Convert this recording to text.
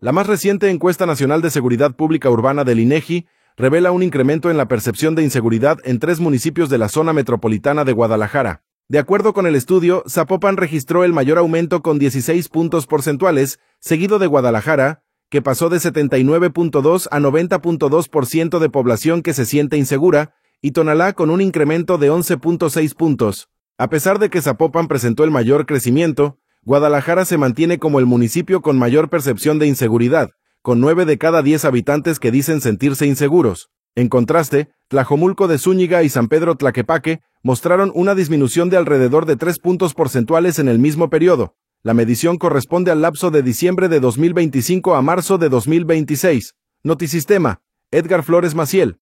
La más reciente encuesta nacional de seguridad pública urbana del INEGI revela un incremento en la percepción de inseguridad en 3 municipios de la zona metropolitana de Guadalajara. De acuerdo con el estudio, Zapopan registró el mayor aumento con 16 puntos porcentuales, seguido de Guadalajara, que pasó de 79.2 a 90.2% de población que se siente insegura, y Tonalá con un incremento de 11.6 puntos. A pesar de que Zapopan presentó el mayor crecimiento, Guadalajara se mantiene como el municipio con mayor percepción de inseguridad, con 9 de cada 10 habitantes que dicen sentirse inseguros. En contraste, Tlajomulco de Zúñiga y San Pedro Tlaquepaque mostraron una disminución de alrededor de 3 puntos porcentuales en el mismo periodo. La medición corresponde al lapso de diciembre de 2025 a marzo de 2026. Notisistema, Edgar Flores Maciel.